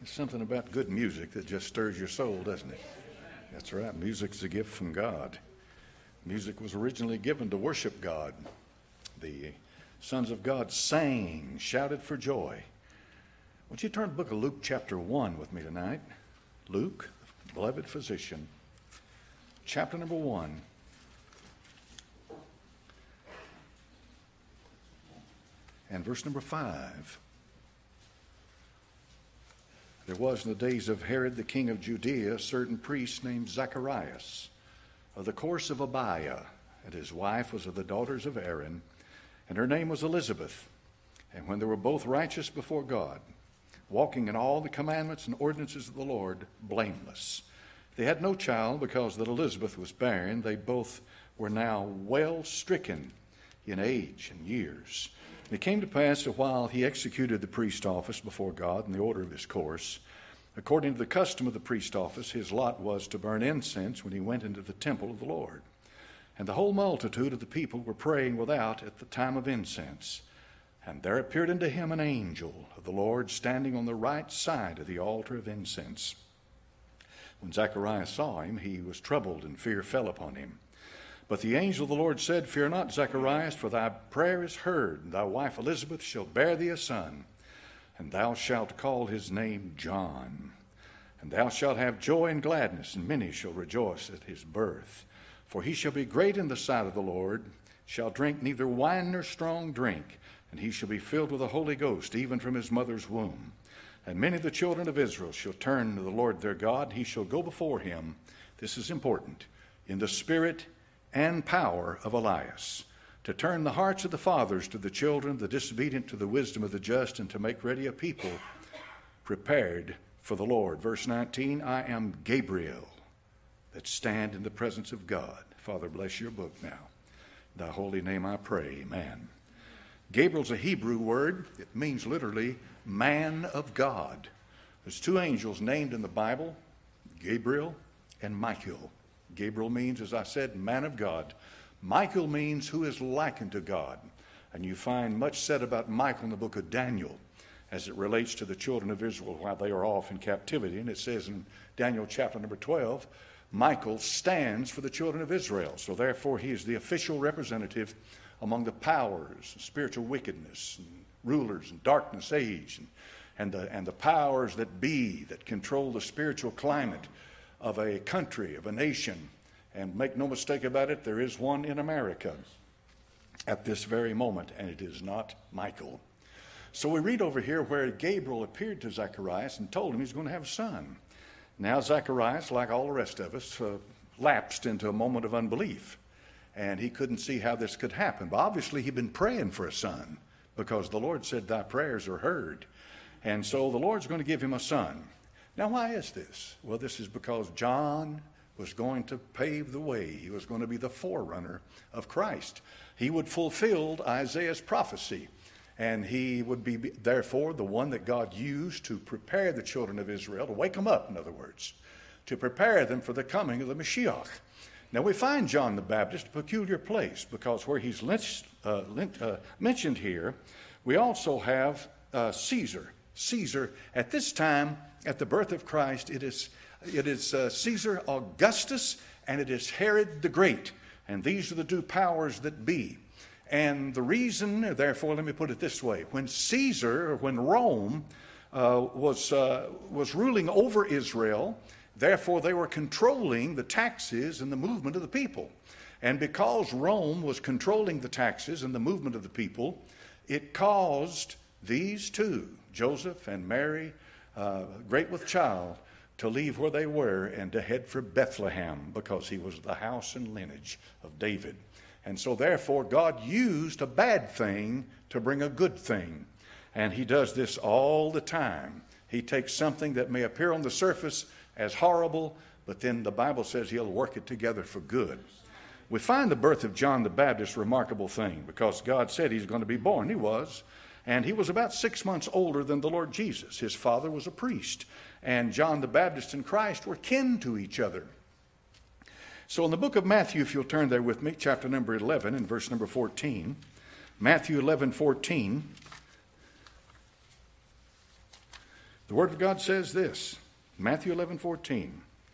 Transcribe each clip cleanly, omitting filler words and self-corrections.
Something about good music that just stirs your soul, doesn't it? That's right. Music's a gift from God. Music was originally given to worship God. The sons of God sang, shouted for joy. Would you turn to the book of Luke chapter 1 with me tonight? Luke, the beloved physician, chapter number 1. And verse number 5. There was in the days of Herod the king of Judea a certain priest named Zacharias of the course of Abiah, and his wife was of the daughters of Aaron, and her name was Elizabeth. And when they were both righteous before God, walking in all the commandments and ordinances of the Lord, blameless. They had no child because that Elizabeth was barren. They both were now well stricken in age and years. And it came to pass that while he executed the priest office before God in the order of his course, according to the custom of the priest office, his lot was to burn incense when he went into the temple of the Lord. And the whole multitude of the people were praying without at the time of incense. And there appeared unto him an angel of the Lord standing on the right side of the altar of incense. When Zacharias saw him, he was troubled, and fear fell upon him. But the angel of the Lord said, Fear not, Zacharias, for thy prayer is heard, and thy wife Elizabeth shall bear thee a son, and thou shalt call his name John. And thou shalt have joy and gladness, and many shall rejoice at his birth. For he shall be great in the sight of the Lord, shall drink neither wine nor strong drink, and he shall be filled with the Holy Ghost, even from his mother's womb. And many of the children of Israel shall turn to the Lord their God. He shall go before him, this is important, in the spirit and power of Elias, to turn the hearts of the fathers to the children, the disobedient to the wisdom of the just, and to make ready a people prepared for the Lord. Verse 19, I am Gabriel, that stand in the presence of God. Father, bless your book now. In thy holy name I pray, amen. Gabriel's a Hebrew word. It means literally man of God. There's two angels named in the Bible, Gabriel and Michael. Gabriel means, as I said, man of God. Michael means who is likened to God. And you find much said about Michael in the book of Daniel as it relates to the children of Israel while they are off in captivity. And it says in Daniel chapter number 12, Michael stands for the children of Israel. So therefore he is the official representative among the powers, spiritual wickedness, and rulers, and darkness age, and the powers that be that control the spiritual climate of a country, of a nation. And make no mistake about it, there is one in America at this very moment, and it is not Michael. So we read over here where Gabriel appeared to Zacharias and told him he's going to have a son. Now Zacharias, like all the rest of us, lapsed into a moment of unbelief. And he couldn't see how this could happen. But obviously he'd been praying for a son because the Lord said, thy prayers are heard. And so the Lord's going to give him a son. Now, why is this? Well, this is because John was going to pave the way. He was going to be the forerunner of Christ. He would fulfill Isaiah's prophecy. And he would be, therefore, the one that God used to prepare the children of Israel, to wake them up, in other words, to prepare them for the coming of the Mashiach. Now, we find John the Baptist a peculiar place because where he's mentioned here, we also have Caesar. Caesar, at this time, at the birth of Christ, it is Caesar Augustus and it is Herod the Great. And these are the two powers that be. And the reason, therefore, let me put it this way. When Caesar, or when Rome was ruling over Israel, therefore, they were controlling the taxes and the movement of the people. And because Rome was controlling the taxes and the movement of the people, it caused these two, Joseph and Mary, great with child, to leave where they were and to head for Bethlehem because he was the house and lineage of David. And so, therefore, God used a bad thing to bring a good thing. And he does this all the time. He takes something that may appear on the surface as horrible, but then the Bible says he'll work it together for good. We find the birth of John the Baptist a remarkable thing because God said he's going to be born. He was. And he was about 6 months older than the Lord Jesus. His father was a priest. And John the Baptist and Christ were kin to each other. So in the book of Matthew, if you'll turn there with me, chapter number 11 and verse number 14. Matthew 11:14. The Word of God says this, Matthew 11:14.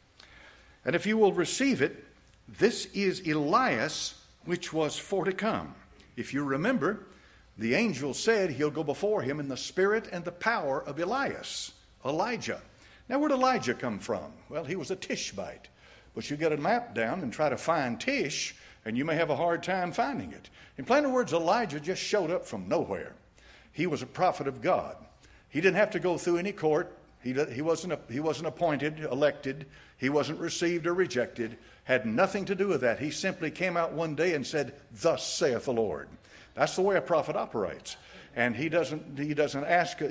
And if you will receive it, this is Elias, which was for to come. If you remember, the angel said he'll go before him in the spirit and the power of Elias, Elijah. Now, where'd Elijah come from? Well, he was a Tishbite. But you get a map down and try to find Tish, and you may have a hard time finding it. In plain words, Elijah just showed up from nowhere. He was a prophet of God. He didn't have to go through any court. He wasn't appointed, elected. He wasn't received or rejected. Had nothing to do with that. He simply came out one day and said, "Thus saith the Lord." That's the way a prophet operates. And he doesn't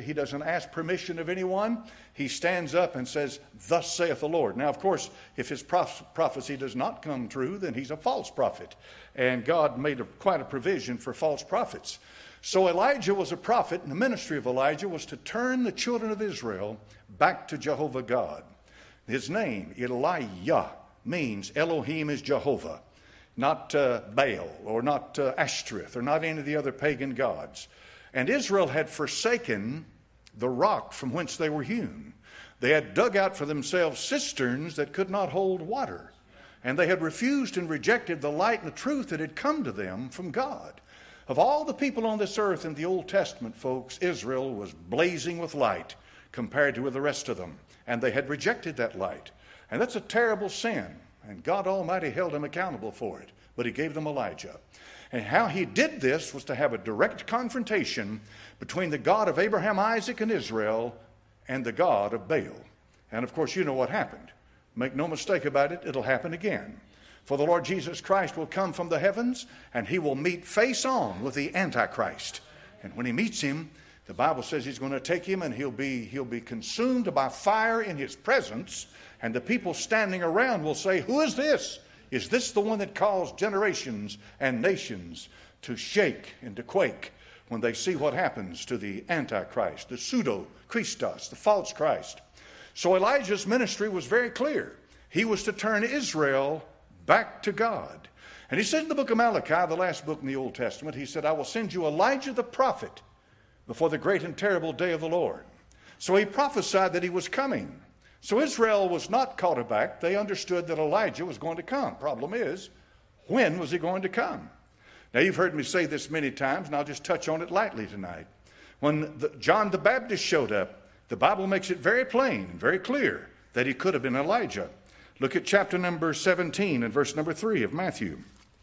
ask permission of anyone. He stands up and says, "Thus saith the Lord." Now, of course, if his prophecy does not come true, then he's a false prophet. And God made quite a provision for false prophets. So Elijah was a prophet, and the ministry of Elijah was to turn the children of Israel back to Jehovah God. His name, Elijah, means Elohim is Jehovah, not Baal or not Ashtoreth or not any of the other pagan gods. And Israel had forsaken the rock from whence they were hewn. They had dug out for themselves cisterns that could not hold water. And they had refused and rejected the light and the truth that had come to them from God. Of all the people on this earth in the Old Testament, folks, Israel was blazing with light compared to the rest of them. And they had rejected that light. And that's a terrible sin. And God Almighty held them accountable for it. But he gave them Elijah. And how he did this was to have a direct confrontation between the God of Abraham, Isaac, and Israel and the God of Baal. And of course, you know what happened. Make no mistake about it, it'll happen again. For the Lord Jesus Christ will come from the heavens, and he will meet face on with the Antichrist. And when he meets him, the Bible says he's going to take him and he'll be consumed by fire in his presence. And the people standing around will say, "Who is this? Is this the one that caused generations and nations to shake and to quake when they see what happens to the Antichrist, the pseudo-Christos, the false Christ?" So Elijah's ministry was very clear. He was to turn Israel back to God. And he said in the book of Malachi, the last book in the Old Testament, he said, "I will send you Elijah the prophet before the great and terrible day of the Lord." So he prophesied that he was coming. So Israel was not caught aback. They understood that Elijah was going to come. Problem is, when was he going to come? Now, you've heard me say this many times, and I'll just touch on it lightly tonight. When John the Baptist showed up, the Bible makes it very plain and very clear that he could have been Elijah. Look at chapter number 17 and verse number 3 of Matthew.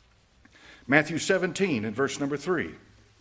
Matthew 17 and verse number 3.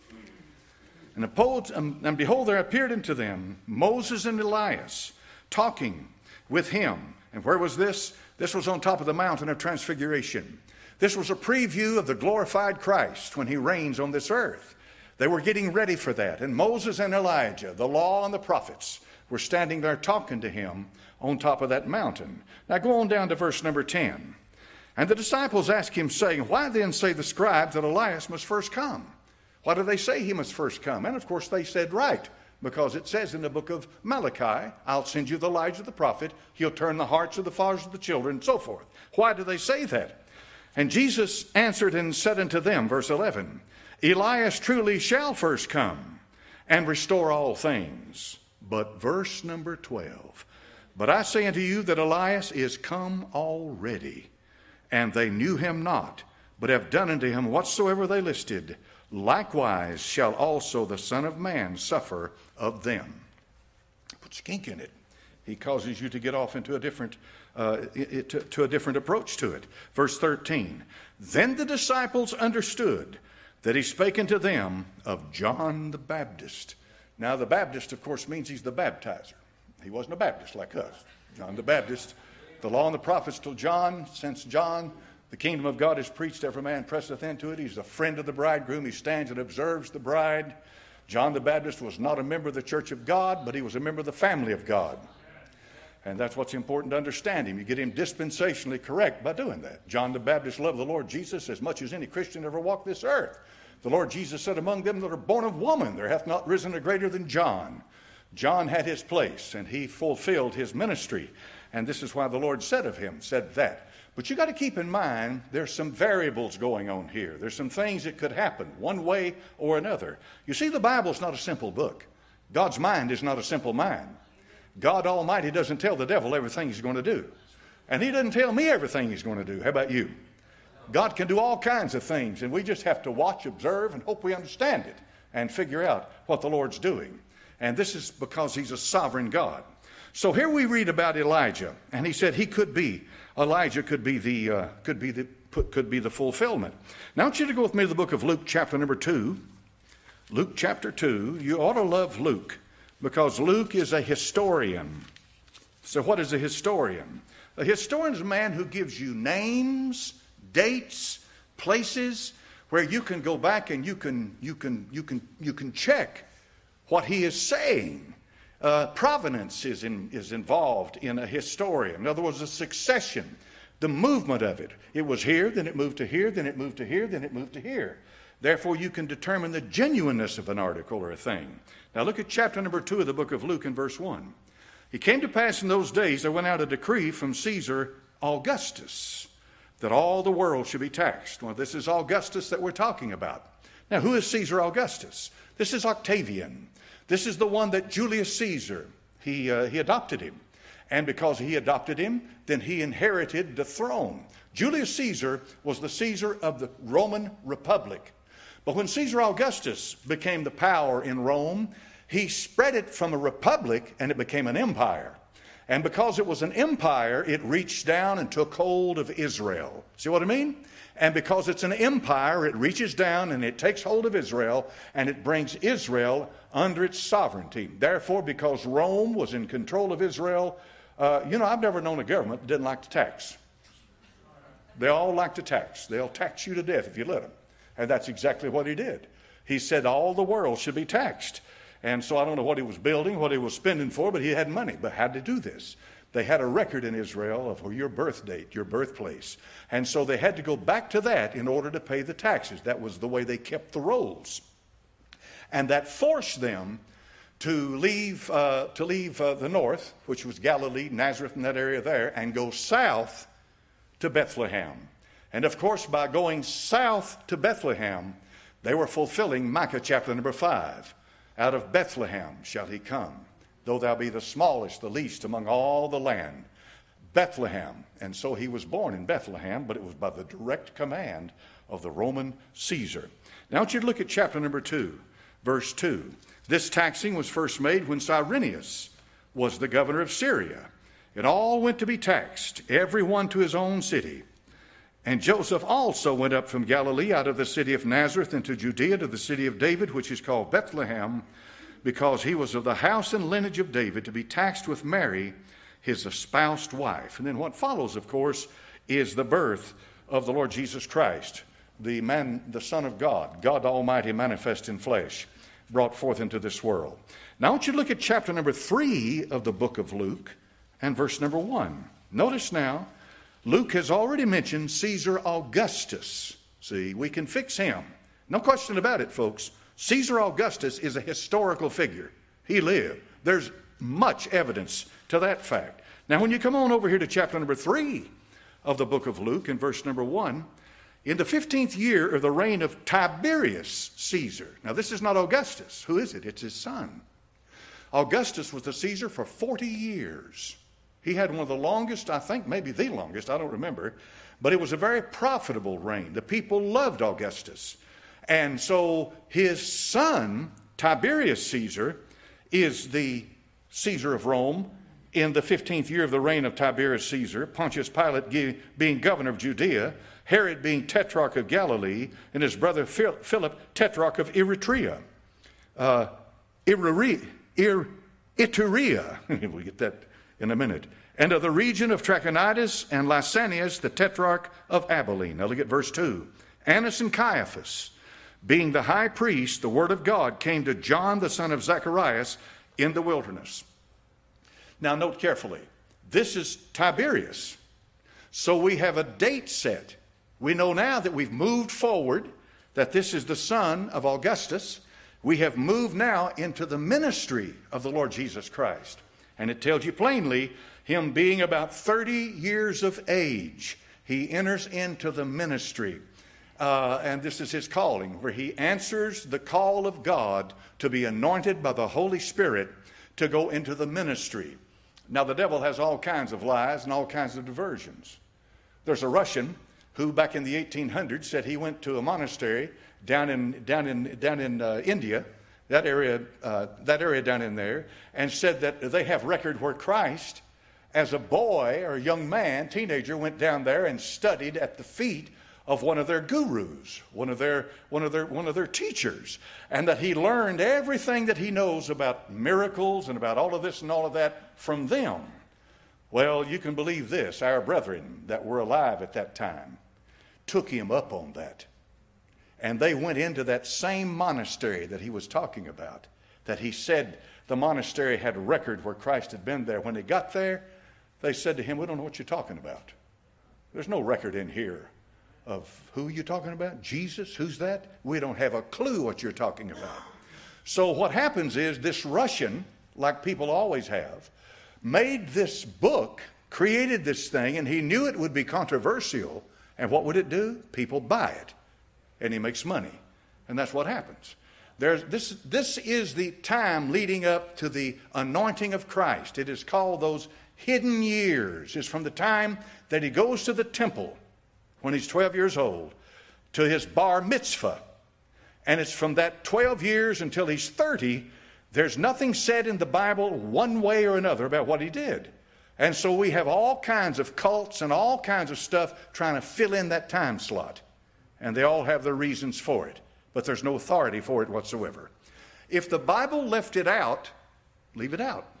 And behold, there appeared unto them Moses and Elias, talking with him. And where was this? This was on top of the mountain of transfiguration. This was a preview of the glorified Christ when he reigns on this earth. They were getting ready for that. And Moses and Elijah, the law and the prophets, were standing there talking to him on top of that mountain. Now go on down to verse number 10. And the disciples asked him, saying, "Why then say the scribes that Elias must first come?" Why do they say he must first come? And of course they said right, because it says in the book of Malachi, "I'll send you the Elijah the prophet. He'll turn the hearts of the fathers of the children," and so forth. Why do they say that? And Jesus answered and said unto them, verse 11, "Elias truly shall first come and restore all things." But verse number 12, "But I say unto you that Elias is come already, and they knew him not, but have done unto him whatsoever they listed. Likewise shall also the Son of Man suffer of them." Put skink in it. He causes you to get off into a different approach to it. Verse 13, "Then the disciples understood that he spake unto them of John the Baptist." Now the Baptist, of course, means he's the baptizer. He wasn't a Baptist like us. John the Baptist. The law and the prophets till John. Since John, the kingdom of God is preached, every man presseth into it. He's the friend of the bridegroom. He stands and observes the bride. John the Baptist was not a member of the church of God, but he was a member of the family of God. And that's what's important to understand him. You get him dispensationally correct by doing that. John the Baptist loved the Lord Jesus as much as any Christian ever walked this earth. The Lord Jesus said, "Among them that are born of woman, there hath not risen a greater than John." John had his place, and he fulfilled his ministry. And this is why the Lord said of him, said that. But you got to keep in mind, there's some variables going on here. There's some things that could happen one way or another. You see, the Bible's not a simple book. God's mind is not a simple mind. God Almighty doesn't tell the devil everything he's going to do. And he doesn't tell me everything he's going to do. How about you? God can do all kinds of things, and we just have to watch, observe, and hope we understand it and figure out what the Lord's doing. And this is because he's a sovereign God. So here we read about Elijah, and he said Elijah could be the fulfillment. Now I want you to go with me to the book of Luke chapter number 2. Luke chapter 2. You ought to love Luke because Luke is a historian. So what is a historian? A historian is a man who gives you names, dates, places where you can go back and you can check what he is saying. Provenance is involved in a historian. In other words, a succession, the movement of it. It was here, then it moved to here, then it moved to here, then it moved to here. Therefore, you can determine the genuineness of an article or a thing. Now look at chapter number 2 of the book of Luke in verse 1. It came to pass in those days there went out a decree from Caesar Augustus that all the world should be taxed. Well, this is Augustus that we're talking about. Now, who is Caesar Augustus? This is Octavian. This is the one that Julius Caesar, he adopted him. And because he adopted him, then he inherited the throne. Julius Caesar was the Caesar of the Roman Republic. But when Caesar Augustus became the power in Rome, he spread it from a republic and it became an empire. And because it was an empire, it reached down and took hold of Israel. See what I mean? And because it's an empire, it reaches down and it takes hold of Israel and it brings Israel under its sovereignty. Therefore, because Rome was in control of Israel, I've never known a government that didn't like to tax. They all like to tax. They'll tax you to death if you let them. And that's exactly what he did. He said all the world should be taxed. And so I don't know what he was building, what he was spending for, but he had money. But how to do this? They had a record in Israel of your birth date, your birthplace. And so they had to go back to that in order to pay the taxes. That was the way they kept the rolls. And that forced them to leave the north, which was Galilee, Nazareth, and that area there, and go south to Bethlehem. And of course, by going south to Bethlehem, they were fulfilling Micah chapter number 5. Out of Bethlehem shall he come, though thou be the smallest, the least among all the land. Bethlehem. And so he was born in Bethlehem, but it was by the direct command of the Roman Caesar. Now I want you to look at chapter number 2, verse 2. This taxing was first made when Cyrenius was the governor of Syria. It all went to be taxed, every one to his own city. And Joseph also went up from Galilee out of the city of Nazareth into Judea to the city of David, which is called Bethlehem, because he was of the house and lineage of David, to be taxed with Mary, his espoused wife. And then what follows, of course, is the birth of the Lord Jesus Christ, the Son of God, God Almighty manifest in flesh, brought forth into this world. Now I want you to look at chapter number 3 of the book of Luke and verse number 1. Notice now, Luke has already mentioned Caesar Augustus. See, we can fix him. No question about it, folks. Caesar Augustus is a historical figure. He lived. There's much evidence to that fact. Now, when you come on over here to chapter number 3 of the book of Luke in verse number 1, in the 15th year of the reign of Tiberius Caesar. Now, this is not Augustus. Who is it? It's his son. Augustus was the Caesar for 40 years. He had one of the longest, I think maybe the longest, I don't remember, but it was a very profitable reign. The people loved Augustus. And so his son, Tiberius Caesar, is the Caesar of Rome in the 15th year of the reign of Tiberius Caesar, Pontius Pilate being governor of Judea, Herod being tetrarch of Galilee, and his brother Philip, tetrarch of Eritrea. Iturea, we'll get that in a minute. And of the region of Trachonitis and Lysanias, the tetrarch of Abilene. Now look at verse 2. Annas and Caiaphas, being the high priest, the word of God came to John, the son of Zacharias, in the wilderness. Now note carefully. This is Tiberius. So we have a date set. We know now that we've moved forward, that this is the son of Augustus. We have moved now into the ministry of the Lord Jesus Christ. And it tells you plainly, him being about 30 years of age, he enters into the ministry. And this is his calling, where he answers the call of God to be anointed by the Holy Spirit to go into the ministry. Now, the devil has all kinds of lies and all kinds of diversions. There's a Russian who, back in the 1800s, said he went to a monastery down in India, that area down in there, and said that they have record where Christ, as a boy or a young man, teenager, went down there and studied at the feet of one of their gurus, one of their teachers, and that he learned everything that he knows about miracles and about all of this and all of that from them. Well, you can believe this. Our brethren that were alive at that time took him up on that. And they went into that same monastery that he was talking about, that he said the monastery had a record where Christ had been there. When they got there, they said to him, "We don't know what you're talking about. There's no record in here of who you're talking about. Jesus, who's that? We don't have a clue what you're talking about." So what happens is this Russian, like people always have, made this book, created this thing, and he knew it would be controversial. And what would it do? People buy it. And he makes money. And that's what happens. This is the time leading up to the anointing of Christ. It is called those hidden years. It's from the time that he goes to the temple when he's 12 years old to his bar mitzvah. And it's from that 12 years until he's 30. There's nothing said in the Bible one way or another about what he did. And so we have all kinds of cults and all kinds of stuff trying to fill in that time slot. And they all have their reasons for it. But there's no authority for it whatsoever. If the Bible left it out, leave it out.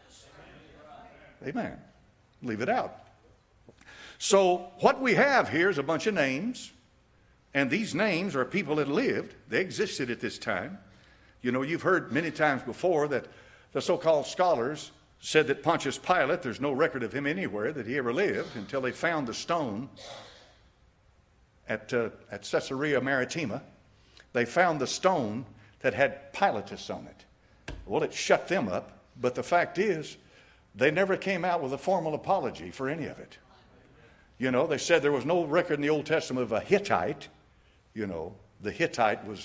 Amen. Leave it out. So what we have here is a bunch of names. And these names are people that lived. They existed at this time. You know, you've heard many times before that the so-called scholars said that Pontius Pilate, there's no record of him anywhere that he ever lived until they found the stone at Caesarea Maritima. They found the stone that had Pilatus on it. Well, it shut them up, but the fact is they never came out with a formal apology for any of it. You know, they said there was no record in the Old Testament of a Hittite. You know, the Hittite was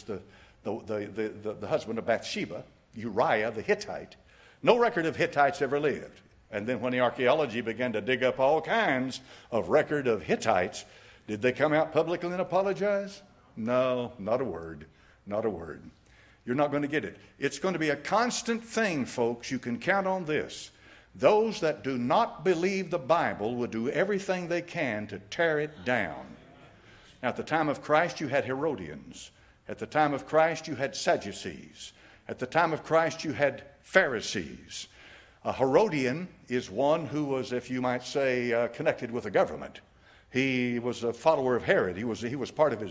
the husband of Bathsheba, Uriah the Hittite. No record of Hittites ever lived. And then when the archaeology began to dig up all kinds of record of Hittites, did they come out publicly and apologize? No, not a word. Not a word. You're not going to get it. It's going to be a constant thing, folks. You can count on this. Those that do not believe the Bible will do everything they can to tear it down. Now, at the time of Christ, you had Herodians. At the time of Christ, you had Sadducees. At the time of Christ, you had Pharisees. A Herodian is one who was, if you might say, connected with the government. He was a follower of Herod. He was part of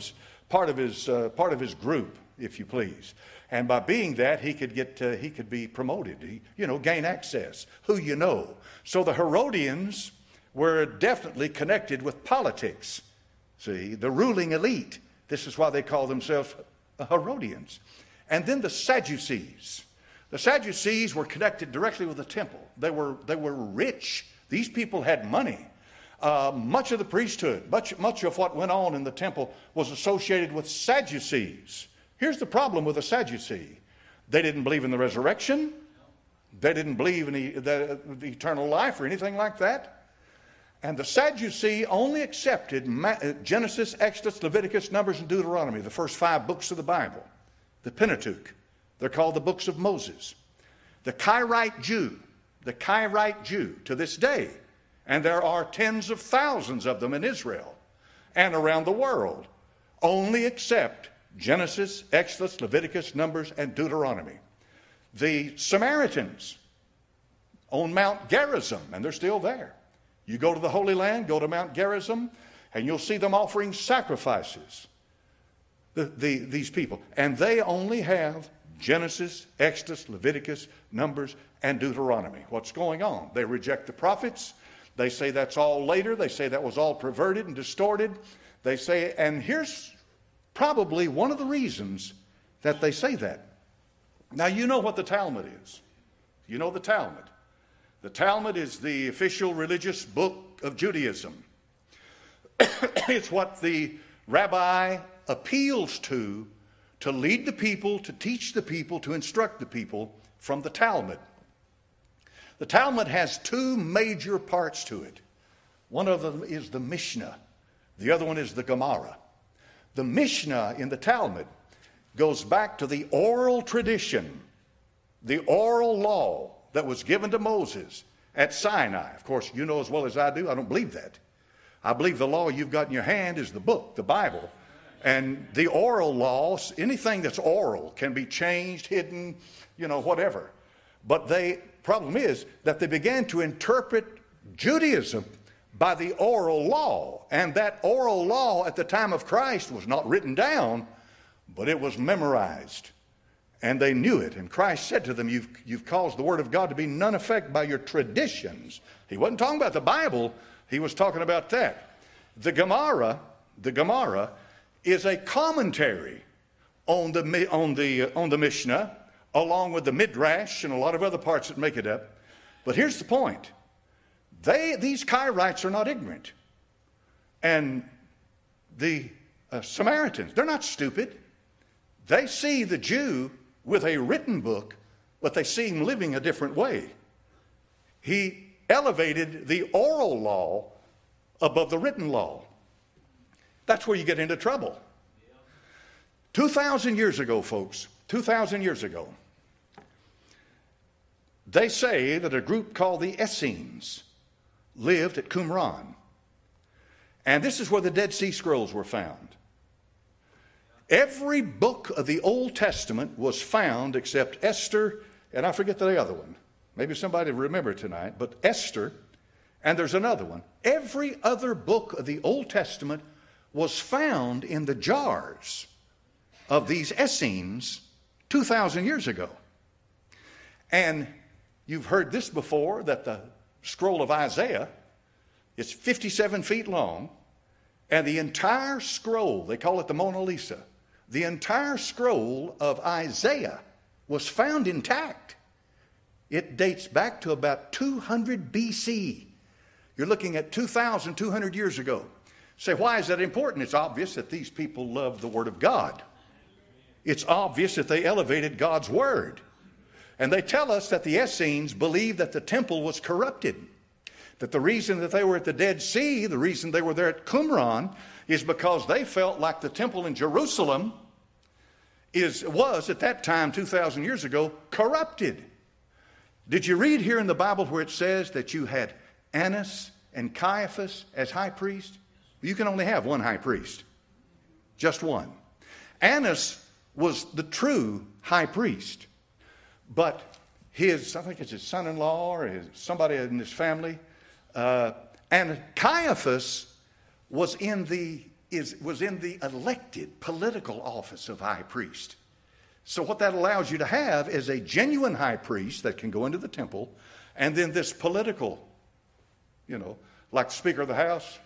his group, if you please. And by being that, he could be promoted. Gain access. Who you know. So the Herodians were definitely connected with politics. See, the ruling elite. This is why they call themselves Herodians. And then the Sadducees. The Sadducees were connected directly with the temple. They were rich. These people had money. Much of the priesthood, much of what went on in the temple was associated with Sadducees. Here's the problem with a Sadducee. They didn't believe in the resurrection. They didn't believe in the eternal life or anything like that. And the Sadducee only accepted Genesis, Exodus, Leviticus, Numbers, and Deuteronomy, the first 5 books of the Bible. The Pentateuch. They're called the books of Moses. The Karaite Jew to this day, and there are tens of thousands of them in Israel and around the world, only accept Genesis, Exodus, Leviticus, Numbers, and Deuteronomy. The Samaritans on Mount Gerizim, and they're still there. You go to the Holy Land, go to Mount Gerizim, and you'll see them offering sacrifices, these people. And they only have Genesis, Exodus, Leviticus, Numbers, and Deuteronomy. What's going on? They reject the prophets. They say that's all later. They say that was all perverted and distorted. They say, and here's probably one of the reasons that they say that. Now, you know what the Talmud is. You know the Talmud. The Talmud is the official religious book of Judaism. It's what the rabbi appeals to lead the people, to teach the people, to instruct the people from the Talmud. The Talmud has two major parts to it. One of them is the Mishnah. The other one is the Gemara. The Mishnah in the Talmud goes back to the oral tradition, the oral law that was given to Moses at Sinai. Of course, you know as well as I do, I don't believe that. I believe the law you've got in your hand is the book, the Bible. And the oral laws, anything that's oral can be changed, hidden, whatever. But the problem is that they began to interpret Judaism by the oral law. And that oral law at the time of Christ was not written down, but it was memorized. And they knew it. And Christ said to them, you've caused the word of God to be none effect by your traditions. He wasn't talking about the Bible. He was talking about that. The Gemara is a commentary on the Mishnah, along with the Midrash and a lot of other parts that make it up. But here's the point. These Cairites are not ignorant. And the Samaritans, they're not stupid. They see the Jew with a written book, but they see him living a different way. He elevated the oral law above the written law. That's where you get into trouble. 2,000 years ago, folks, 2,000 years ago, they say that a group called the Essenes lived at Qumran. And this is where the Dead Sea Scrolls were found. Every book of the Old Testament was found except Esther, and I forget the other one. Maybe somebody will remember tonight, but Esther, and there's another one. Every other book of the Old Testament was found in the jars of these Essenes 2,000 years ago. And you've heard this before, that the scroll of Isaiah is 57 feet long, and the entire scroll, they call it the Mona Lisa, the entire scroll of Isaiah was found intact. It dates back to about 200 BC. You're looking at 2,200 years ago. Say, why is that important? It's obvious that these people loved the Word of God. It's obvious that they elevated God's Word. And they tell us that the Essenes believed that the temple was corrupted. That the reason that they were at the Dead Sea, the reason they were there at Qumran, is because they felt like the temple in Jerusalem was at that time, 2,000 years ago, corrupted. Did you read here in the Bible where it says that you had Annas and Caiaphas as high priest? You can only have one high priest. Just one. Annas was the true high priest. But I think it's his son-in-law or somebody in his family, and Caiaphas was in the elected political office of high priest. So what that allows you to have is a genuine high priest that can go into the temple, and then this political, like the Speaker of the House.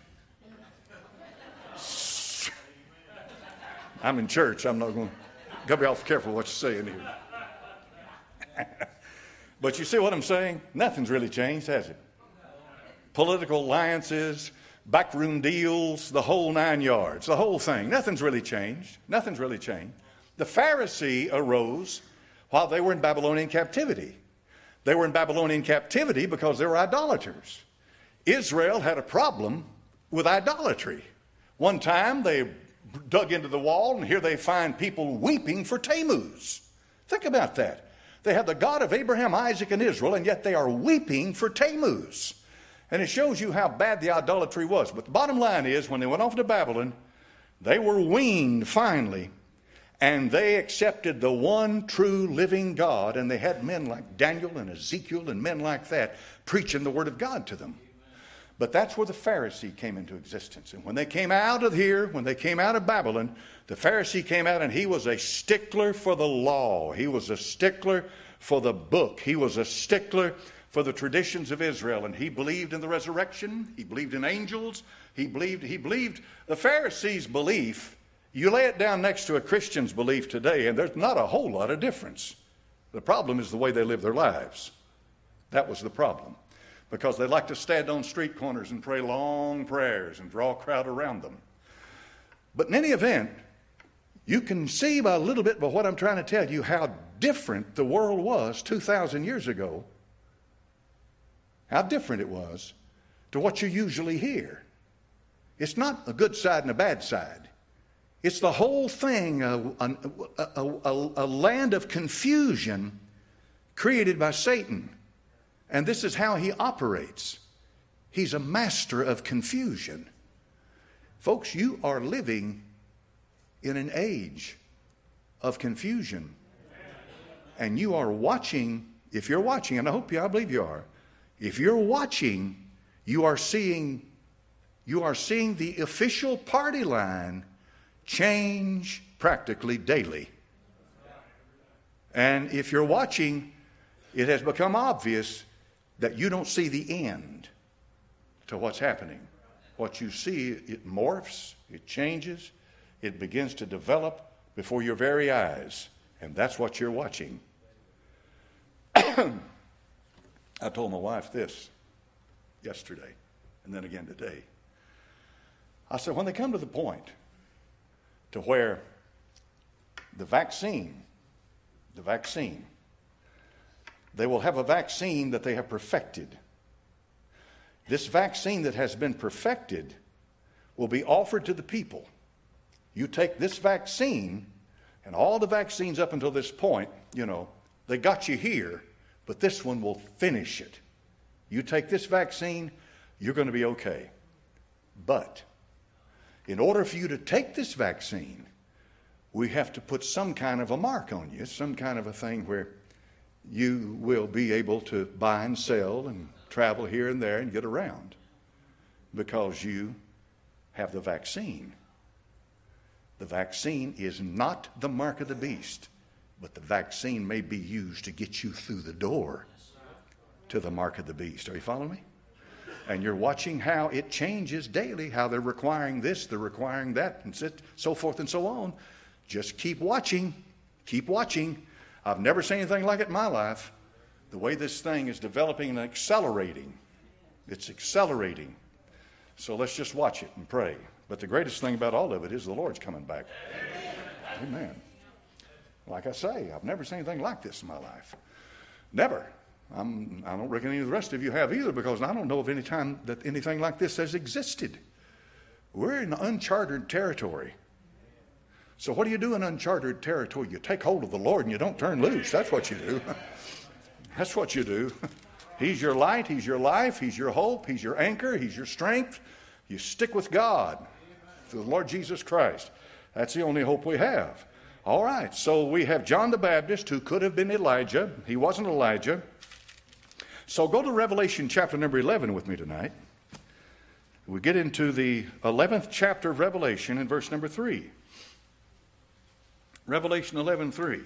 I'm in church. I'm not going to be awful careful what you're saying here. But you see what I'm saying? Nothing's really changed, has it? Political alliances, backroom deals, the whole 9 yards, the whole thing. Nothing's really changed. Nothing's really changed. The Pharisee arose while they were in Babylonian captivity. They were in Babylonian captivity because they were idolaters. Israel had a problem with idolatry. One time they dug into the wall, and here they find people weeping for Tammuz. Think about that. They have the God of Abraham, Isaac, and Israel, and yet they are weeping for Tammuz. And it shows you how bad the idolatry was. But the bottom line is, when they went off to Babylon, they were weaned finally, and they accepted the one true living God, and they had men like Daniel and Ezekiel and men like that preaching the Word of God to them. But that's where the Pharisee came into existence. And when they came out of here, when they came out of Babylon, the Pharisee came out and he was a stickler for the law. He was a stickler for the book. He was a stickler for the traditions of Israel. And he believed in the resurrection. He believed in angels. He believed the Pharisees' belief. You lay it down next to a Christian's belief today, and there's not a whole lot of difference. The problem is the way they live their lives. That was the problem. Because they like to stand on street corners and pray long prayers and draw a crowd around them. But in any event, you can see by a little bit by what I'm trying to tell you how different the world was 2,000 years ago How different it was to what you usually hear. It's not a good side and a bad side. It's the whole thing, a land of confusion created by Satan. And this is how he operates. He's a master of confusion. Folks, you are living in an age of confusion. And you are watching, if you're watching, and I believe you are, if you're watching, you are seeing the official party line change practically daily. And if you're watching, it has become obvious that you don't see the end to what's happening. What you see, it morphs, it changes, it begins to develop before your very eyes. And that's what you're watching. I told my wife this yesterday and then again today. I said, when they come to the point to where the vaccine, they will have a vaccine that they have perfected. This vaccine that has been perfected will be offered to the people. You take this vaccine, and all the vaccines up until this point, they got you here, but this one will finish it. You take this vaccine, you're going to be okay. But in order for you to take this vaccine, we have to put some kind of a mark on you, some kind of a thing where you will be able to buy and sell and travel here and there and get around because you have the vaccine. The vaccine is not the mark of the beast, but the vaccine may be used to get you through the door to the mark of the beast. Are you following me? And you're watching how it changes daily, how they're requiring this, they're requiring that, and so forth and so on. Just keep watching. Keep watching. I've never seen anything like it in my life. The way this thing is developing and accelerating. It's accelerating. So let's just watch it and pray. But the greatest thing about all of it is the Lord's coming back. Amen. Like I say, I've never seen anything like this in my life. Never. I don't reckon any of the rest of you have either, because I don't know of any time that anything like this has existed. We're in uncharted territory. So what do you do in uncharted territory? You take hold of the Lord and you don't turn loose. That's what you do. That's what you do. He's your light. He's your life. He's your hope. He's your anchor. He's your strength. You stick with God through the Lord Jesus Christ. That's the only hope we have. All right, so we have John the Baptist, who could have been Elijah. He wasn't Elijah. So go to Revelation chapter number 11 with me tonight. We get into the 11th chapter of Revelation in verse number 3. Revelation 11:3.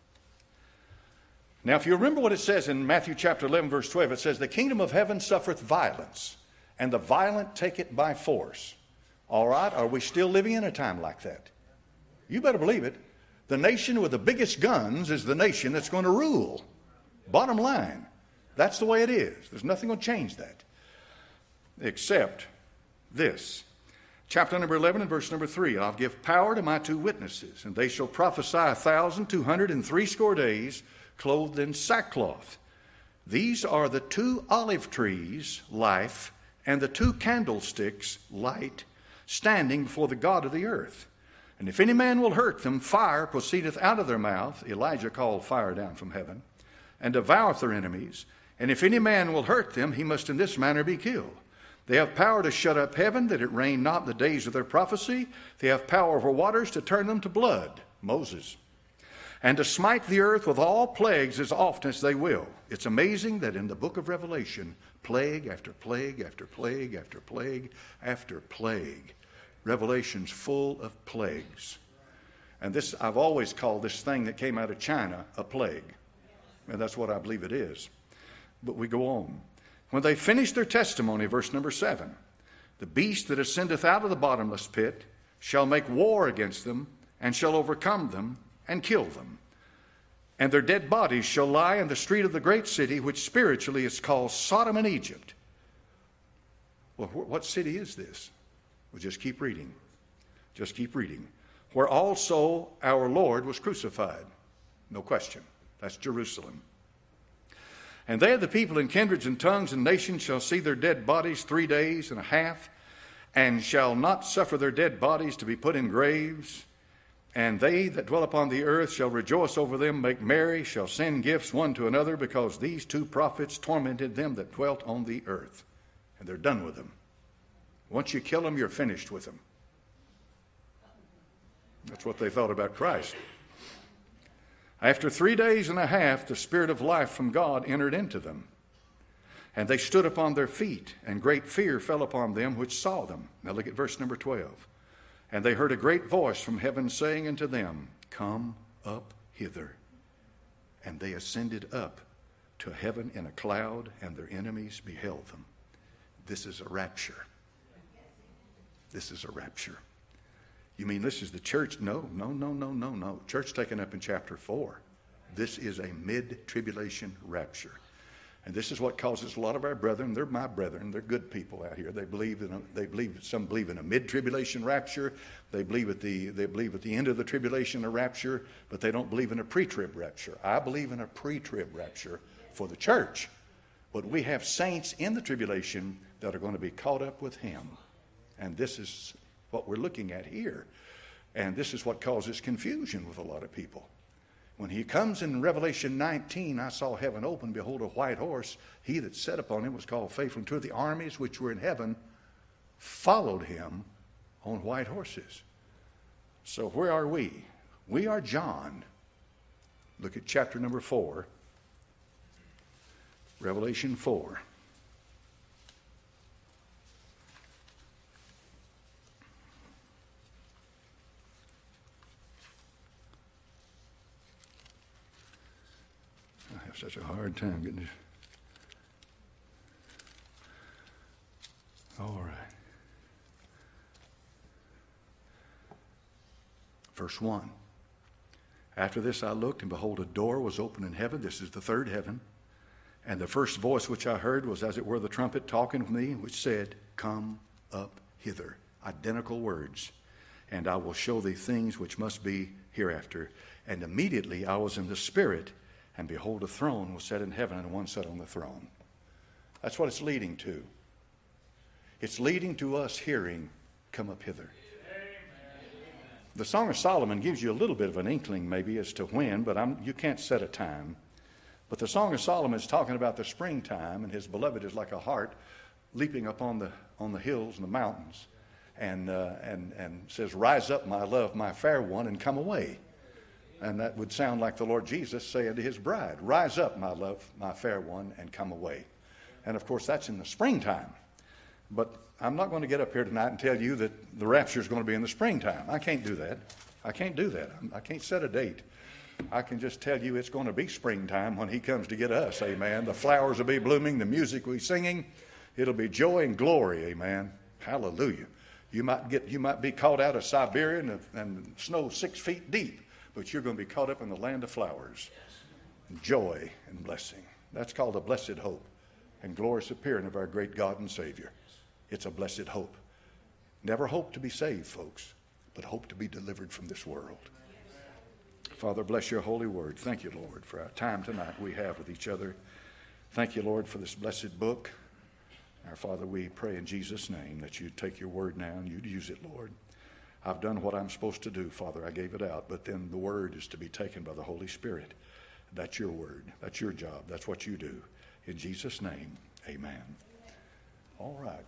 Now, if you remember what it says in Matthew chapter 11, verse 12, it says, "The kingdom of heaven suffereth violence, and the violent take it by force." All right, are we still living in a time like that? You better believe it. The nation with the biggest guns is the nation that's going to rule. Bottom line. That's the way it is. There's nothing going to change that. Except this. Chapter number 11 and verse number 3. "I'll give power to my 2 witnesses, and they shall prophesy 1,260 days, clothed in sackcloth. These are the 2 olive trees, life, and the 2 candlesticks, light, standing before the God of the earth. And if any man will hurt them, fire proceedeth out of their mouth," Elijah called fire down from heaven, "and devoureth their enemies. And if any man will hurt them, he must in this manner be killed. They have power to shut up heaven, that it rain not in the days of their prophecy. They have power over waters to turn them to blood," Moses, "and to smite the earth with all plagues as often as they will." It's amazing that in the book of Revelation, plague after plague after plague after plague after plague. Revelation's full of plagues. And this, I've always called this thing that came out of China a plague. And that's what I believe it is. But we go on. "When they finish their testimony," verse number 7, "the beast that ascendeth out of the bottomless pit shall make war against them, and shall overcome them, and kill them. And their dead bodies shall lie in the street of the great city, which spiritually is called Sodom and Egypt." Well, what city is this? Well, just keep reading. Just keep reading. "Where also our Lord was crucified." No question. That's Jerusalem. And there the people and kindreds and tongues and nations shall see their dead bodies 3 days and a half, and shall not suffer their dead bodies to be put in graves. And they that dwell upon the earth shall rejoice over them, make merry, shall send gifts one to another, because these 2 prophets tormented them that dwelt on the earth. And they're done with them. Once you kill them, you're finished with them. That's what they thought about Christ. After 3 days and a half, the Spirit of life from God entered into them. And they stood upon their feet, and great fear fell upon them which saw them. Now look at verse number 12. And they heard a great voice from heaven saying unto them, Come up hither. And they ascended up to heaven in a cloud, and their enemies beheld them. This is a rapture. This is a rapture. You mean this is the church? No. Church taken up in chapter 4. This is a mid-tribulation rapture. And this is what causes a lot of our brethren, they're my brethren, they're good people out here. Some believe in a mid-tribulation rapture. They believe at the end of the tribulation a rapture, but they don't believe in a pre-trib rapture. I believe in a pre-trib rapture for the church. But we have saints in the tribulation that are going to be caught up with him. And this is what we're looking at here. And this is what causes confusion with a lot of people. When he comes in Revelation 19, I saw heaven open, behold, a white horse. He that sat upon him was called Faithful, and 2 of the armies which were in heaven followed him on white horses. So where are we? We are John. Look at chapter number 4. Revelation 4. Such a hard time getting this. All right. Verse 1. After this I looked, and behold, a door was open in heaven. This is the third heaven. And the first voice which I heard was as it were the trumpet talking with me, which said, Come up hither. Identical words. And I will show thee things which must be hereafter. And immediately I was in the Spirit, and behold, a throne was set in heaven, and one sat on the throne. That's what it's leading to. It's leading to us hearing, Come up hither. Amen. The Song of Solomon gives you a little bit of an inkling maybe as to when, but you can't set a time. But the Song of Solomon is talking about the springtime, and his beloved is like a hart leaping up on the hills and the mountains, and says, Rise up, my love, my fair one, and come away. And that would sound like the Lord Jesus saying to his bride, Rise up, my love, my fair one, and come away. And of course, that's in the springtime. But I'm not going to get up here tonight and tell you that the rapture is going to be in the springtime. I can't do that. I can't set a date. I can just tell you it's going to be springtime when he comes to get us, amen. The flowers will be blooming, the music will be singing. It'll be joy and glory, amen. Hallelujah. You might be caught out of Siberia and snow 6 feet deep, but you're going to be caught up in the land of flowers. Joy and blessing. That's called a blessed hope and glorious appearing of our great God and Savior. It's a blessed hope. Never hope to be saved, folks, but hope to be delivered from this world. Father, bless your holy word. Thank you, Lord, for our time tonight we have with each other. Thank you, Lord, for this blessed book. Our Father, we pray in Jesus' name that you take your word now and you'd use it, Lord. I've done what I'm supposed to do, Father. I gave it out, but then the word is to be taken by the Holy Spirit. That's your word. That's your job. That's what you do. In Jesus' name, amen. All right.